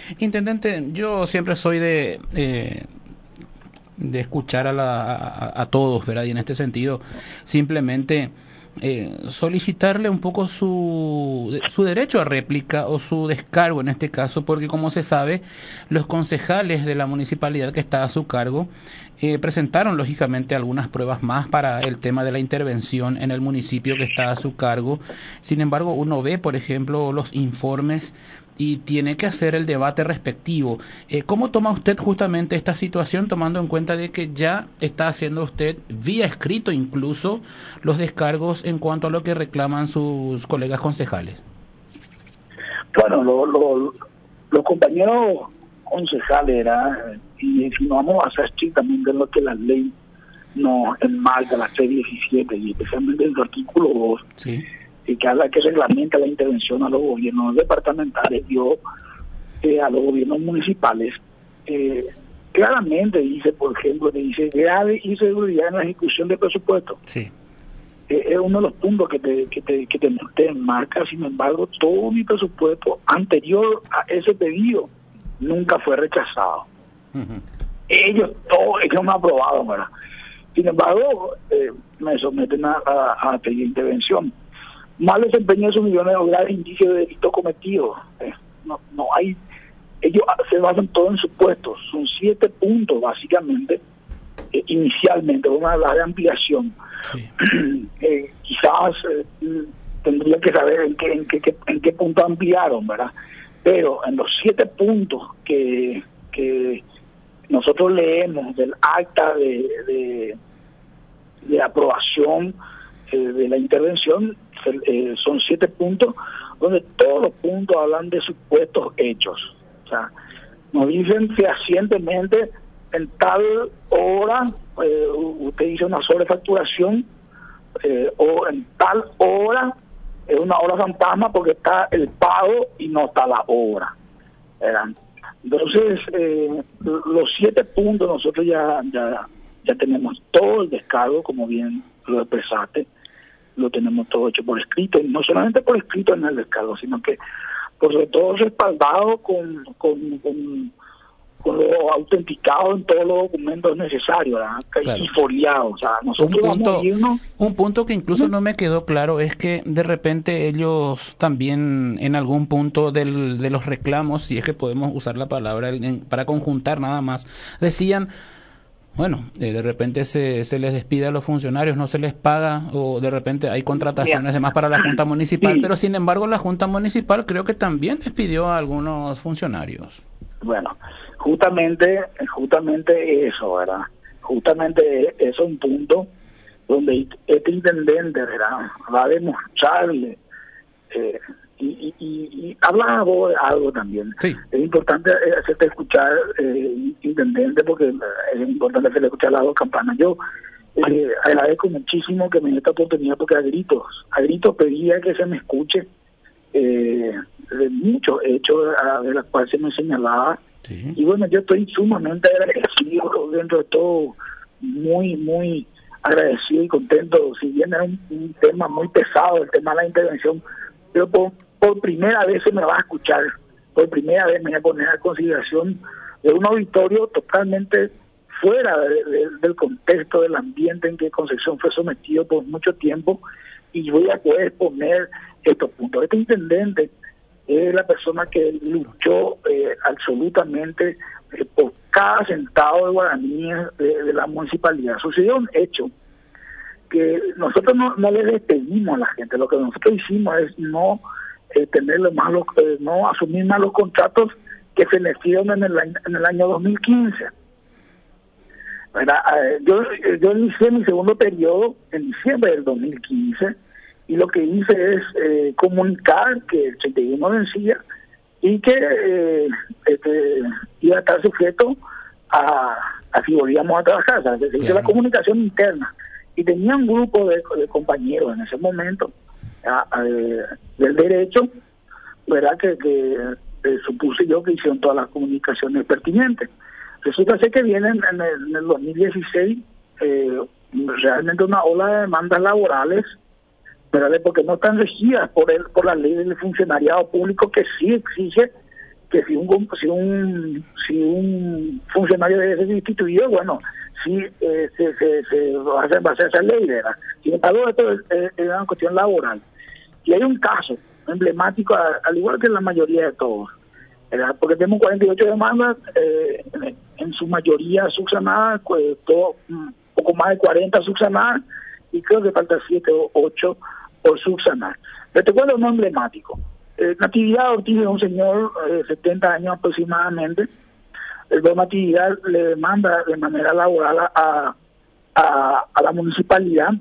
Intendente, yo siempre soy de escuchar a todos, ¿verdad? Y en este sentido, simplemente solicitarle un poco su derecho a réplica o su descargo en este caso, porque como se sabe, los concejales de la municipalidad que está a su cargo presentaron lógicamente algunas pruebas más para el tema de la intervención en el municipio que está a su cargo. Sin embargo, uno ve, por ejemplo, los informes y tiene que hacer el debate respectivo. ¿Cómo toma usted justamente esta situación, tomando en cuenta de que ya está haciendo usted, vía escrito incluso, los descargos en cuanto a lo que reclaman sus colegas concejales? Bueno, los compañeros concejales, ¿verdad? Y si no vamos a hacer estrictamente lo que la ley nos enmarca, la C-17, y especialmente en su artículo 2, Sí. que habla que reglamenta la intervención a los gobiernos departamentales y a los gobiernos municipales, claramente dice, por ejemplo, que dice grave inseguridad en la ejecución de presupuesto. Sí. Es uno de los puntos que te enmarca. Sin embargo, todo mi presupuesto anterior a ese pedido nunca fue rechazado. Uh-huh. Ellos me aprobaron, ¿verdad? Sin embargo, me someten a pedir intervención. Mal desempeño de sus millones de graves indicios de delito cometido. No hay, ellos se basan todo en supuestos. Son 7 puntos básicamente, inicialmente, una larga ampliación. Sí. Quizás tendría que saber en qué punto ampliaron, ¿verdad? Pero en los 7 puntos que nosotros leemos del acta de aprobación de la intervención, son 7 puntos donde todos los puntos hablan de supuestos hechos. O sea, nos dicen fehacientemente en tal hora usted hizo una sobrefacturación, o en tal hora es una hora fantasma porque está el pago y no está la obra, ¿verdad? Entonces, los 7 puntos nosotros ya tenemos todo el descargo, como bien lo expresaste, lo tenemos todo hecho por escrito, y no solamente por escrito en el descargo, sino que por sobre todo respaldado con lo autenticado en todos los documentos necesarios, ¿verdad? Claro. Y foliado. O sea, nosotros vamos a irnos. Un punto que incluso no me quedó claro es que de repente ellos también en algún punto de los reclamos, si es que podemos usar la palabra para conjuntar nada más, decían, bueno, de repente se les despide a los funcionarios, no se les paga, o de repente hay contrataciones de más para la Junta Municipal, Sí. pero sin embargo la Junta Municipal creo que también despidió a algunos funcionarios. Bueno, justamente eso, ¿verdad? Justamente eso es un punto donde este intendente, ¿verdad?, va a demostrarle, y habla de algo también. Sí. Es importante hacerte escuchar, intendente, porque es importante hacerle escuchar las 2 campanas. Yo agradezco muchísimo que me dé esta oportunidad, porque a gritos pedía que se me escuche de muchos hechos de los cuales se me señalaba. Sí. Y bueno, yo estoy sumamente agradecido, dentro de todo, muy agradecido y contento. Si bien es un tema muy pesado, el tema de la intervención, pero por primera vez se me va a escuchar, por primera vez me voy a poner a consideración de un auditorio totalmente fuera del contexto del ambiente en que Concepción fue sometido por mucho tiempo, y voy a poder exponer estos puntos. Este intendente es la persona que luchó absolutamente por cada centavo de guaraníes de la municipalidad. Sucedió un hecho que nosotros no le despedimos a la gente. Lo que nosotros hicimos es no no asumir malos contratos que se le hicieron en el año 2015. ¿Verdad? Yo inicié mi segundo periodo en diciembre del 2015, y lo que hice es comunicar que el 31 vencía y que iba a estar sujeto a si volvíamos a trabajar. O sea, se hizo Claro. la comunicación interna, y tenía un grupo de compañeros en ese momento del derecho, ¿verdad?, que supuse yo que hicieron todas las comunicaciones pertinentes. Resulta ser que viene en el 2016 realmente una ola de demandas laborales, ¿verdad?, porque no están regidas por la ley del funcionariado público, que sí exige que si un funcionario debe ser instituido, bueno, sí va a ser esa ley, ¿verdad? Sin embargo, esto es una cuestión laboral. Y hay un caso emblemático, al igual que la mayoría de todos, ¿verdad? Porque tenemos 48 demandas, en su mayoría subsanadas, pues, poco más de 40 subsanadas, y creo que falta 7 o 8 por subsanar. Pero te cuento uno emblemático. Natividad Ortiz es un señor de 70 años aproximadamente. El don Natividad le demanda de manera laboral a la municipalidad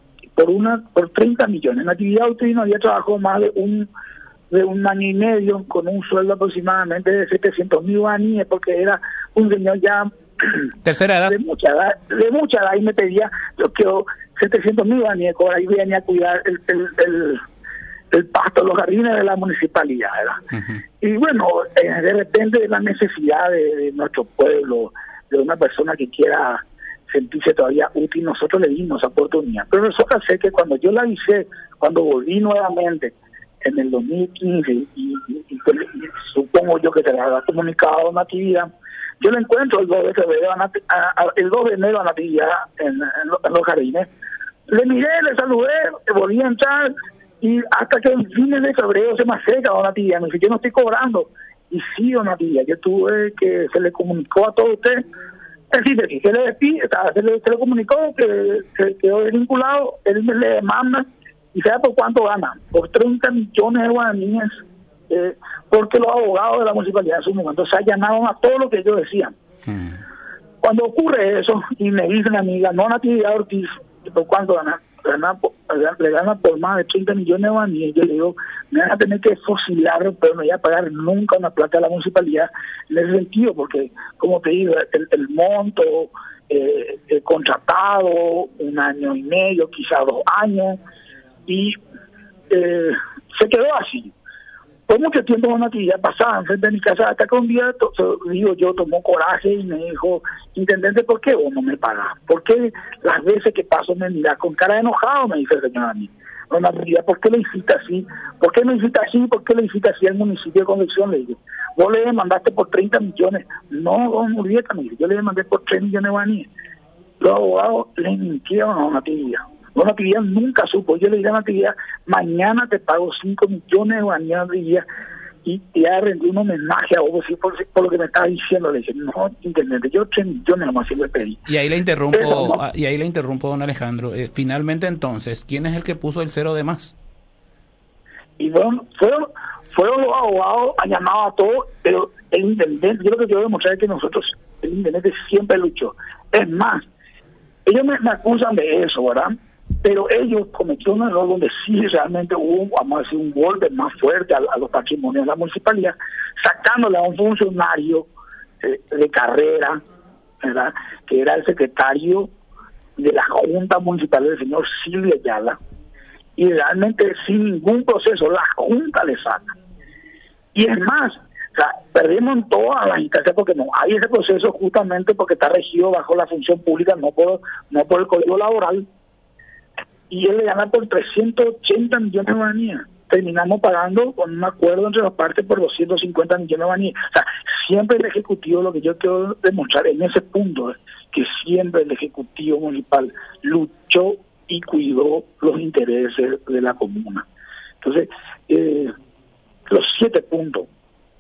por 30 millones. Natividad Ortiz no había trabajado más de un año y medio con un sueldo aproximadamente de 700.000 guaraníes, porque era un señor ya tercera edad, de mucha edad, y me pedía, yo quiero 700.000 guaraníes, ahora y venía a cuidar el pasto, los jardines de la municipalidad, ¿verdad? Uh-huh. Y bueno, de repente la necesidad de nuestro pueblo, de una persona que quiera sentirse todavía útil, nosotros le dimos esa oportunidad. Pero resulta ser que cuando yo la avisé, cuando volví nuevamente en el 2015, y supongo yo que se le habrá comunicado Natividad, yo lo encuentro el 2 de febrero, el 2 de enero a Natividad en los jardines. Le miré, le saludé, volví a entrar, y hasta que en fines de febrero se me acerca don Natividad, me dice, yo no estoy cobrando. Y sí, don Natividad, yo tuve que, se le comunicó a todos ustedes, es decir, se le comunicó que quedó desvinculado, él me le demanda, y ¿sabe por cuánto gana? Por 30 millones de guaraníes, porque los abogados de la municipalidad en su momento se allanaron a todo lo que ellos decían. Cuando ocurre eso, y me dicen a mí, ganó Natividad Ortiz, ¿por cuánto gana? Le gana por más de 30 millones de guaraníes. Yo le digo, me van a tener que fusilar, pero no voy a pagar nunca una plata a la municipalidad en ese sentido, porque, como te digo, el monto contratado, 1 año y medio, quizá 2 años, y se quedó así. Por mucho tiempo una actividad pasada enfrente de mi casa, hasta que un día, tomó coraje y me dijo, intendente, ¿por qué vos no me pagás? ¿Por qué las veces que paso me mirás con cara de enojado? Me dice el señor a mí. Una actividad, ¿por qué le hiciste así? ¿Por qué me hiciste así? ¿Por qué le hiciste así al municipio de Concepción? Le dije, vos le demandaste por 30 millones. No, don Murrieta, me dice, yo le demandé por 3 millones de guaraníes. Los abogados le mintieron a una actividad. Una actividad nunca supo. Yo le dije a una actividad, mañana te pago 5 millones de guaraníes y ya rendí un homenaje a vos por lo que me estaba diciendo. Le dije, no, intendente, yo 3 millones nomás le pedí. Y ahí le interrumpo, don Alejandro. Finalmente entonces, ¿quién es el que puso el 0 de más? Y bueno, fueron los abogados allanados a todos, pero el intendente, yo lo que quiero demostrar es que el intendente siempre luchó. Es más, ellos me acusan de eso, ¿verdad? Pero ellos cometieron un error donde sí realmente hubo, vamos a decir, un golpe más fuerte a los patrimonios de la municipalidad, sacándole a un funcionario de carrera, ¿verdad?, que era el secretario de la Junta Municipal, del señor Silvio Ayala, y realmente sin ningún proceso la Junta le saca. Y es más, o sea, perdemos en todas las instancias porque no hay ese proceso, justamente porque está regido bajo la función pública, no por el Código Laboral. Y él le gana por 380 millones de guaraníes. Terminamos pagando con un acuerdo entre las partes por 250 millones de guaraníes. O sea, siempre el Ejecutivo, lo que yo quiero demostrar en ese punto es que siempre el Ejecutivo Municipal luchó y cuidó los intereses de la comuna. Entonces, los 7 puntos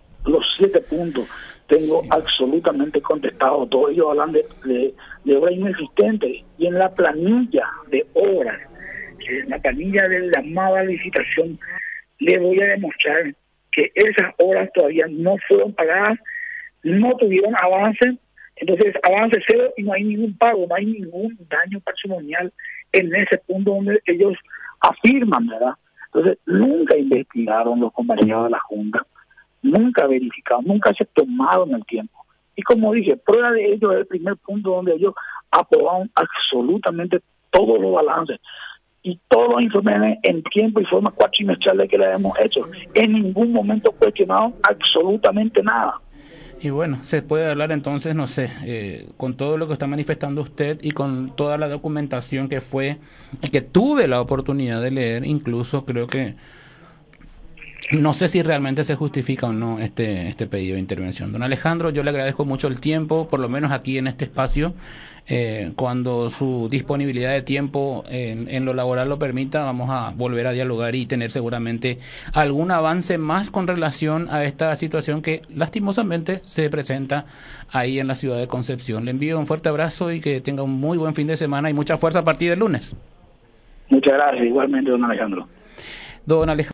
tengo absolutamente contestado. Todos ellos hablan de obras inexistentes, y en la planilla de obras, en la planilla de la llamada licitación, le voy a demostrar que esas obras todavía no fueron pagadas, no tuvieron avance. Entonces, avance 0 y no hay ningún pago, no hay ningún daño patrimonial en ese punto donde ellos afirman, ¿verdad? Entonces, nunca investigaron los compañeros de la Junta, nunca verificaron, nunca se tomaron el tiempo. Y como dije, prueba de ello es el primer punto donde ellos aprobaron absolutamente todos los balances y todos los informes en tiempo y forma cuatrimestrales que le hemos hecho. En ningún momento cuestionaron absolutamente nada. Y bueno, se puede hablar entonces, no sé, con todo lo que está manifestando usted y con toda la documentación que fue y que tuve la oportunidad de leer, incluso creo que No sé si realmente se justifica o no este pedido de intervención. Don Alejandro, yo le agradezco mucho el tiempo, por lo menos aquí en este espacio. Cuando su disponibilidad de tiempo en lo laboral lo permita, vamos a volver a dialogar y tener seguramente algún avance más con relación a esta situación que lastimosamente se presenta ahí en la ciudad de Concepción. Le envío un fuerte abrazo y que tenga un muy buen fin de semana y mucha fuerza a partir del lunes. Muchas gracias, igualmente, don Alejandro. Don Alejandro.